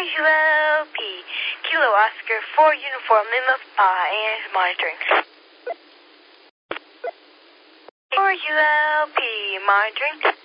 4ULP, Kilo Oscar, 4 Uniform, Lima, and monitoring. 4ULP, monitoring.